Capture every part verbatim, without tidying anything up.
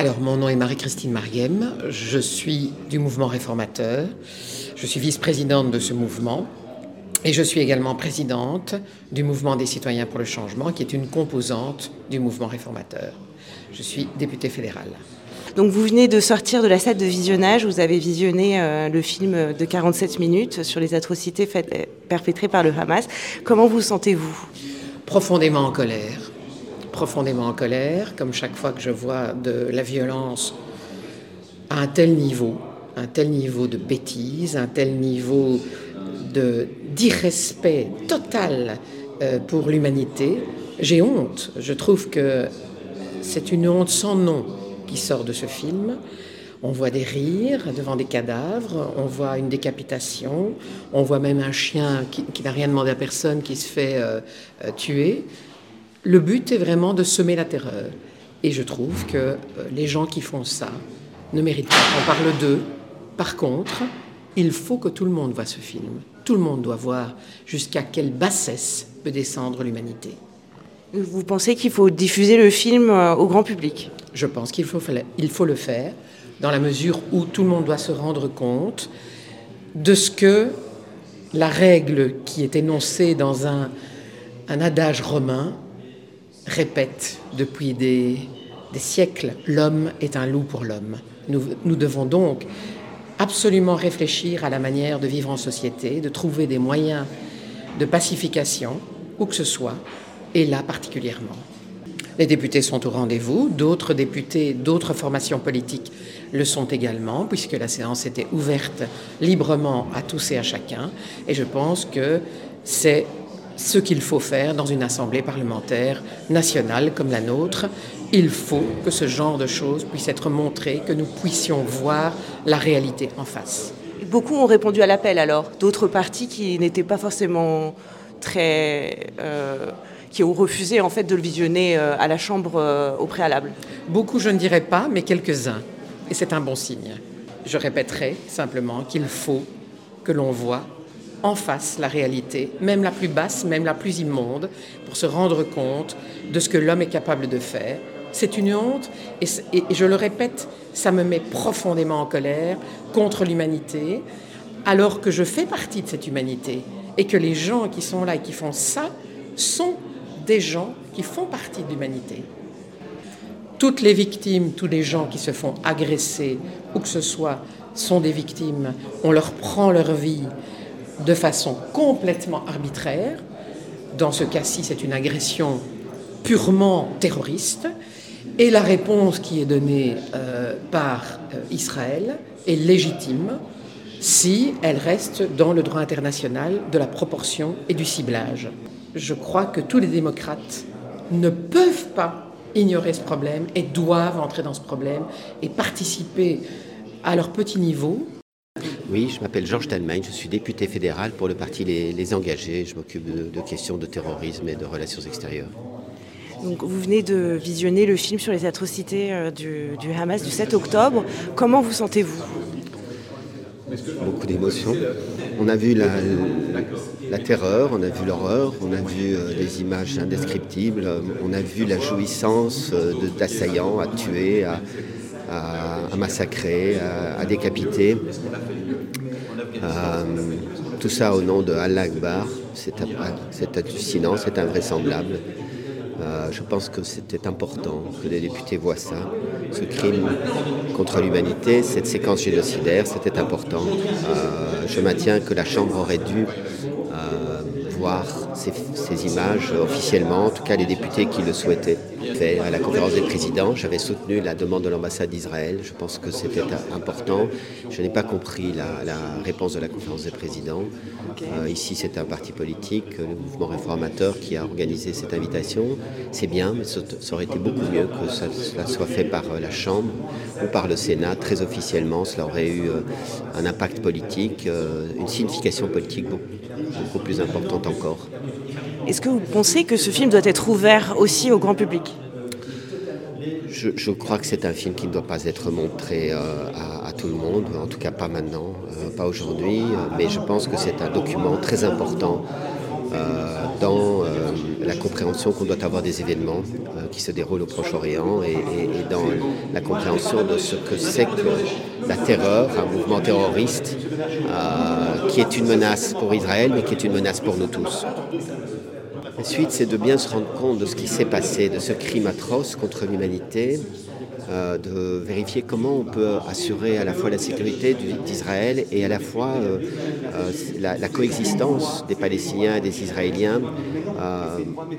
Alors, mon nom est Marie-Christine Mariem, je suis du mouvement réformateur, je suis vice-présidente de ce mouvement et je suis également présidente du mouvement des citoyens pour le changement, qui est une composante du mouvement réformateur. Je suis députée fédérale. Donc vous venez de sortir de la salle de visionnage, vous avez visionné euh, le film de quarante-sept minutes sur les atrocités faites, perpétrées par le Hamas. Comment vous sentez-vous ? Profondément en colère. Profondément en colère, comme chaque fois que je vois de la violence à un tel niveau, un tel niveau de bêtise, un tel niveau de, d'irrespect total euh, pour l'humanité, j'ai honte. Je trouve que c'est une honte sans nom qui sort de ce film. On voit des rires devant des cadavres, on voit une décapitation, on voit même un chien qui, qui n'a rien demandé à personne qui se fait euh, euh, tuer. Le but est vraiment de semer la terreur. Et je trouve que euh, les gens qui font ça ne méritent pas qu'on parle d'eux. Par contre, il faut que tout le monde voit ce film. Tout le monde doit voir jusqu'à quelle bassesse peut descendre l'humanité. Vous pensez qu'il faut diffuser le film au grand public ? Je pense qu'il faut, il faut le faire, dans la mesure où tout le monde doit se rendre compte de ce que la règle qui est énoncée dans un, un adage romain répète depuis des, des siècles. L'homme est un loup pour l'homme. Nous, nous devons donc absolument réfléchir à la manière de vivre en société, de trouver des moyens de pacification, où que ce soit, et là particulièrement. Les députés sont au rendez-vous, d'autres députés, d'autres formations politiques le sont également, puisque la séance était ouverte librement à tous et à chacun, et je pense que c'est ce qu'il faut faire dans une assemblée parlementaire nationale comme la nôtre. Il faut que ce genre de choses puisse être montré, que nous puissions voir la réalité en face. Beaucoup ont répondu à l'appel alors, d'autres partis qui n'étaient pas forcément très... Euh, qui ont refusé en fait de le visionner euh, à la Chambre euh, au préalable. Beaucoup, je ne dirais pas, mais quelques-uns. Et c'est un bon signe. Je répéterai simplement qu'il faut que l'on voit en face la réalité, même la plus basse, même la plus immonde, pour se rendre compte de ce que l'homme est capable de faire. C'est une honte, et, et, et je le répète, ça me met profondément en colère contre l'humanité, alors que je fais partie de cette humanité, et que les gens qui sont là et qui font ça sont des gens qui font partie de l'humanité. Toutes les victimes, tous les gens qui se font agresser, où que ce soit, sont des victimes. On leur prend leur vie de façon complètement arbitraire. Dans ce cas-ci, c'est une agression purement terroriste. Et la réponse qui est donnée euh, par euh, Israël est légitime si elle reste dans le droit international de la proportion et du ciblage. Je crois que tous les démocrates ne peuvent pas ignorer ce problème et doivent entrer dans ce problème et participer à leur petit niveau. Oui, je m'appelle Georges Talmagne, je suis député fédéral pour le parti Les, Les Engagés. Je m'occupe de, de questions de terrorisme et de relations extérieures. Donc, vous venez de visionner le film sur les atrocités euh, du, du Hamas du sept octobre. Comment vous sentez-vous ? Beaucoup d'émotions. On a vu la, la terreur, on a vu l'horreur, on a vu euh, des images indescriptibles, on a vu la jouissance euh, de, d'assaillants à tuer, à, à, à massacrer, à, à décapiter. Euh, tout ça au nom de Allah Akbar. C'est, c'est hallucinant, c'est invraisemblable. Euh, je pense que c'était important que les députés voient ça, ce crime contre l'humanité, cette séquence génocidaire, c'était important. Euh, je maintiens que la Chambre aurait dû euh, voir ces, ces images officiellement, en tout cas les députés qui le souhaitaient. Fait à la conférence des présidents, j'avais soutenu la demande de l'ambassade d'Israël, je pense que c'était important. Je n'ai pas compris la, la réponse de la conférence des présidents. Euh, ici, c'est un parti politique, le mouvement réformateur, qui a organisé cette invitation. C'est bien, mais ça, ça aurait été beaucoup mieux que ça, cela soit fait par la Chambre ou par le Sénat, très officiellement. Cela aurait eu euh, un impact politique, euh, une signification politique beaucoup, beaucoup plus importante encore. Est-ce que vous pensez que ce film doit être ouvert aussi au grand public ? Je, je crois que c'est un film qui ne doit pas être montré euh, à, à tout le monde, en tout cas pas maintenant, euh, pas aujourd'hui, euh, mais je pense que c'est un document très important euh, dans euh, la compréhension qu'on doit avoir des événements euh, qui se déroulent au Proche-Orient et, et, et dans la compréhension de ce que c'est que la terreur, un mouvement terroriste euh, qui est une menace pour Israël mais qui est une menace pour nous tous. Ensuite, c'est de bien se rendre compte de ce qui s'est passé, de ce crime atroce contre l'humanité, euh, de vérifier comment on peut assurer à la fois la sécurité d'Israël et à la fois euh, euh, la, la coexistence des Palestiniens et des Israéliens euh,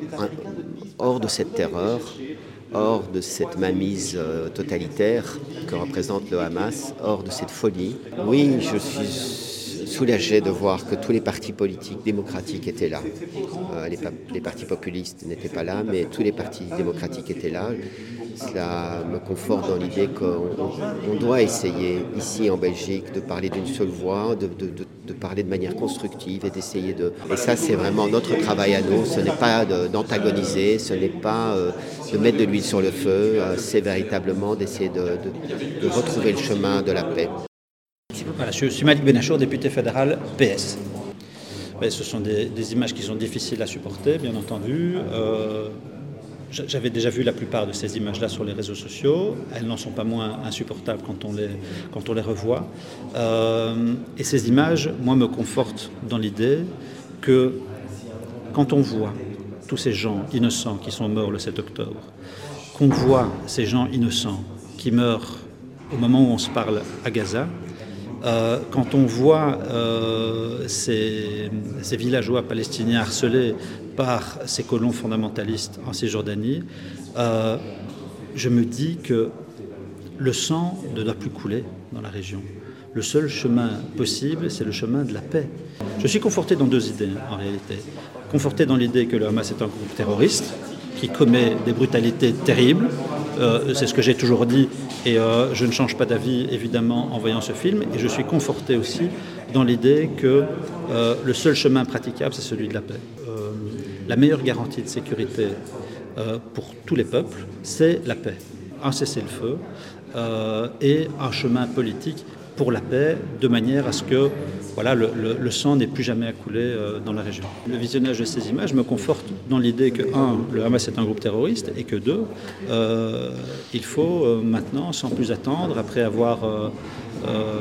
hors de cette terreur, hors de cette mainmise euh, totalitaire que représente le Hamas, hors de cette folie. Oui, je suis soulagé de voir que tous les partis politiques démocratiques étaient là. Euh, les, les partis populistes n'étaient pas là, mais tous les partis démocratiques étaient là. Cela me conforte dans l'idée qu'on on doit essayer, ici en Belgique, de parler d'une seule voix, de, de, de, de parler de manière constructive et d'essayer de... Et ça, c'est vraiment notre travail à nous. Ce n'est pas d'antagoniser, ce n'est pas euh, de mettre de l'huile sur le feu, euh, c'est véritablement d'essayer de, de, de retrouver le chemin de la paix. Voilà, je suis Malik Benachour, député fédéral P S. Mais ce sont des, des images qui sont difficiles à supporter, bien entendu. Euh, J'avais déjà vu la plupart de ces images-là sur les réseaux sociaux. Elles n'en sont pas moins insupportables quand on les, quand on les revoit. Euh, et ces images, moi, me confortent dans l'idée que quand on voit tous ces gens innocents qui sont morts le sept octobre, qu'on voit ces gens innocents qui meurent au moment où on se parle à Gaza, Euh, quand on voit euh, ces, ces villageois palestiniens harcelés par ces colons fondamentalistes en Cisjordanie, euh, je me dis que le sang ne doit plus couler dans la région. Le seul chemin possible, c'est le chemin de la paix. Je suis conforté dans deux idées, en réalité. Conforté dans l'idée que le Hamas est un groupe terroriste qui commet des brutalités terribles. Euh, c'est ce que j'ai toujours dit et euh, je ne change pas d'avis évidemment en voyant ce film, et je suis conforté aussi dans l'idée que euh, le seul chemin praticable, c'est celui de la paix. Euh, la meilleure garantie de sécurité euh, pour tous les peuples, c'est la paix, un cessez-le-feu euh, et un chemin politique pour la paix, de manière à ce que voilà, le, le, le sang n'ait plus jamais à couler euh, dans la région. Le visionnage de ces images me conforte dans l'idée que, un, le Hamas est un groupe terroriste, et que, deux, euh, il faut euh, maintenant, sans plus attendre, après avoir, euh, euh,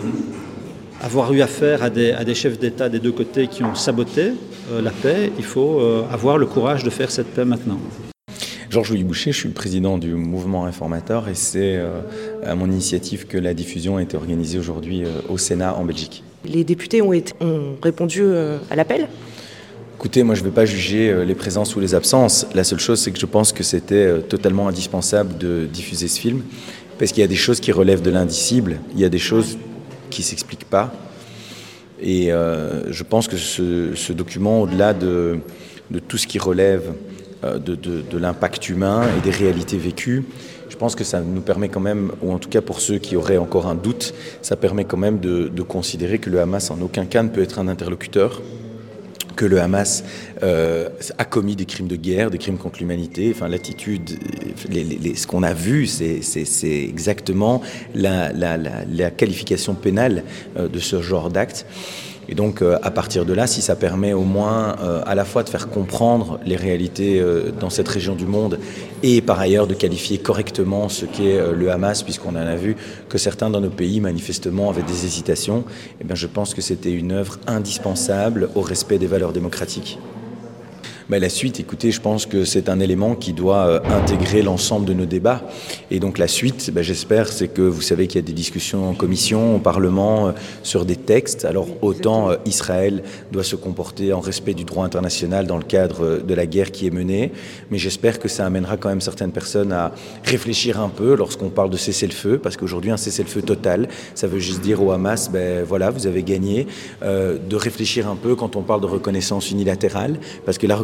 avoir eu affaire à des, à des chefs d'État des deux côtés qui ont saboté euh, la paix, il faut euh, avoir le courage de faire cette paix maintenant. Georges-Louis Boucher, je suis le président du mouvement Informateur et c'est euh, à mon initiative que la diffusion a été organisée aujourd'hui euh, au Sénat en Belgique. Les députés ont, été, ont répondu euh, à l'appel ? Écoutez, moi je ne vais pas juger euh, les présences ou les absences. La seule chose, c'est que je pense que c'était euh, totalement indispensable de diffuser ce film parce qu'il y a des choses qui relèvent de l'indicible, il y a des choses qui ne s'expliquent pas. Et euh, je pense que ce, ce document, au-delà de, de tout ce qui relève De, de, de l'impact humain et des réalités vécues, je pense que ça nous permet quand même, ou en tout cas pour ceux qui auraient encore un doute, ça permet quand même de, de considérer que le Hamas en aucun cas ne peut être un interlocuteur, que le Hamas euh, a commis des crimes de guerre, des crimes contre l'humanité. Enfin, l'attitude, les, les, ce qu'on a vu, c'est, c'est, c'est exactement la, la, la, la qualification pénale euh, de ce genre d'acte. Et donc, euh, à partir de là, si ça permet au moins euh, à la fois de faire comprendre les réalités euh, dans cette région du monde et par ailleurs de qualifier correctement ce qu'est euh, le Hamas, puisqu'on en a vu que certains dans nos pays, manifestement, avaient des hésitations, eh bien, je pense que c'était une œuvre indispensable au respect des valeurs démocratiques. Mais la suite, écoutez, je pense que c'est un élément qui doit euh, intégrer l'ensemble de nos débats. Et donc la suite, ben, j'espère, c'est que vous savez qu'il y a des discussions en commission, au Parlement, euh, sur des textes. Alors autant euh, Israël doit se comporter en respect du droit international dans le cadre euh, de la guerre qui est menée, mais j'espère que ça amènera quand même certaines personnes à réfléchir un peu lorsqu'on parle de cessez-le-feu, parce qu'aujourd'hui un cessez-le-feu total, ça veut juste dire au Hamas, ben voilà, vous avez gagné, euh, de réfléchir un peu quand on parle de reconnaissance unilatérale, parce que la reconnaissance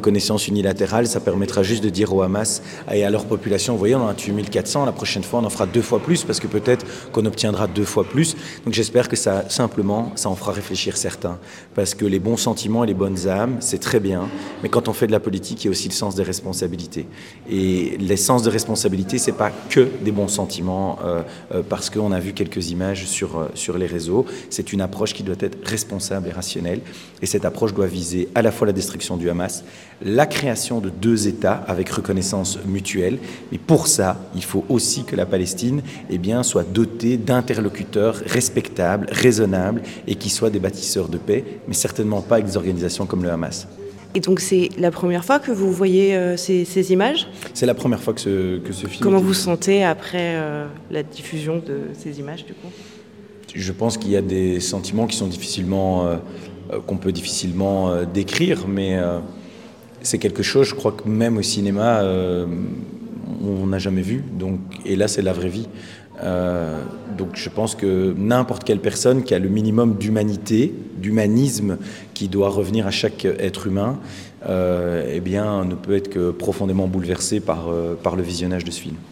reconnaissance unilatérale, ça permettra juste de dire au Hamas et à leur population, vous voyez, on en a tué mille quatre cents, la prochaine fois on en fera deux fois plus, parce que peut-être qu'on obtiendra deux fois plus. Donc j'espère que ça, simplement, ça en fera réfléchir certains. Parce que les bons sentiments et les bonnes âmes, c'est très bien, mais quand on fait de la politique, il y a aussi le sens des responsabilités. Et le sens de responsabilité, c'est pas que des bons sentiments, euh, euh, parce qu'on a vu quelques images sur, euh, sur les réseaux. C'est une approche qui doit être responsable et rationnelle. Et cette approche doit viser à la fois la destruction du Hamas, la création de deux États avec reconnaissance mutuelle. Mais pour ça, il faut aussi que la Palestine eh bien, soit dotée d'interlocuteurs respectables, raisonnables et qui soient des bâtisseurs de paix, mais certainement pas avec des organisations comme le Hamas. Et donc c'est la première fois que vous voyez euh, ces, ces images ? C'est la première fois que ce, que ce film... Comment vous vous sentez après euh, la diffusion de ces images du coup ? Je pense qu'il y a des sentiments qui sont difficilement, euh, qu'on peut difficilement euh, décrire, mais euh, c'est quelque chose, je crois que même au cinéma, euh, on n'a jamais vu. Donc, et là, c'est la vraie vie. Euh, donc, je pense que n'importe quelle personne qui a le minimum d'humanité, d'humanisme qui doit revenir à chaque être humain, euh, eh bien, ne peut être que profondément bouleversé par, euh, par le visionnage de ce film.